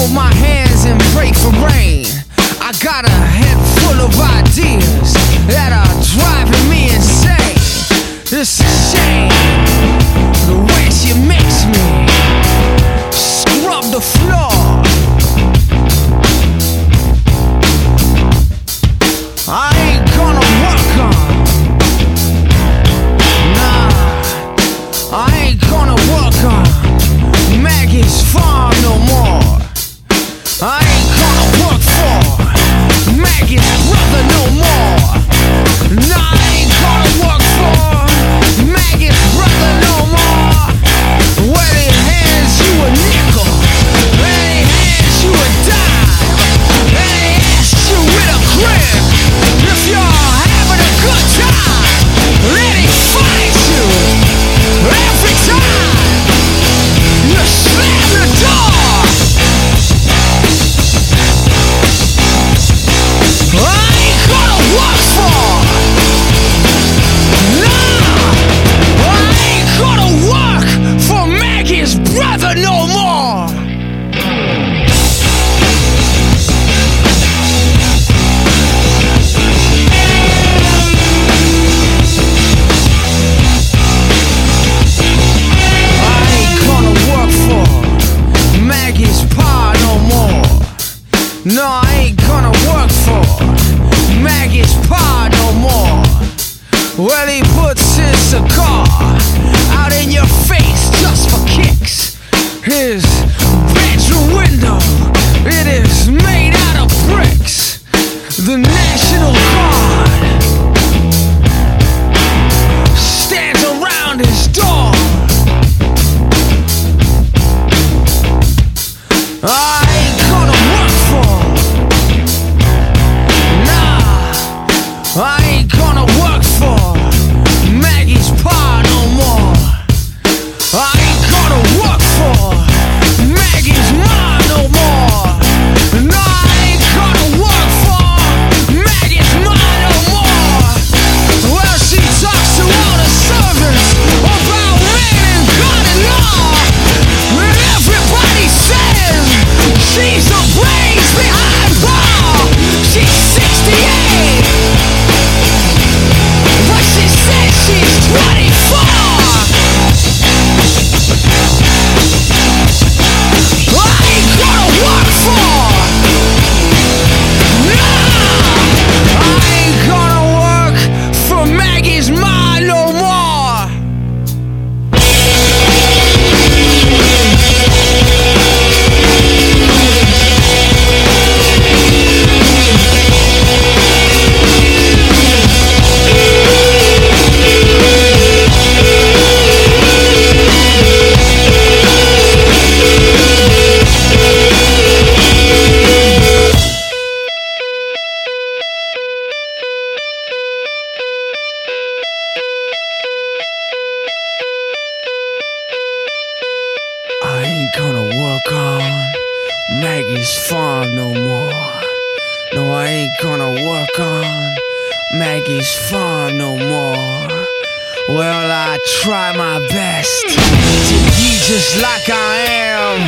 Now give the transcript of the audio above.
hold my hands and pray for rain. I got a head full of ideas that are driving me insane. It's a shame the way she makes me scrub the floor. I ain't gonna work on, nah, I ain't gonna work on Maggie's farm no more. I ain't gonna work for Maggie's brother no more. Nah, I ain't gonna work for Maggie's brother no more. Well, he hands you a nickel, and he hands you a dime, and he asks you with a grin if you're having a good time. Then he finds you every time you slam the door. I ain't gonna work for, nah, I ain't gonna work for Maggie's brother no more. I ain't gonna work for Maggie's pa no more. No, I ain't gonna work for Maggie's pa no more. Well, he puts his cigar out in your face just for kicks. His bedroom window, it is made out of bricks. The National Guard stands around his door. I ain't gonna work for, nah, I ain't gonna work for Maggie's pa no more. I ain't gonna work for Maggie's ma no more. No, I ain't gonna work for Maggie's ma no more. Well, she talks to all the servants about man and God and law, and everybody says she's the brains behind bar. She's 68, but she says she's 24. I ain't gonna work for, nah, I ain't gonna work for Maggie's ma no more. I ain't gonna work on Maggie's farm no more. No, I ain't gonna work on Maggie's farm no more. Well, I try my best to be just like I am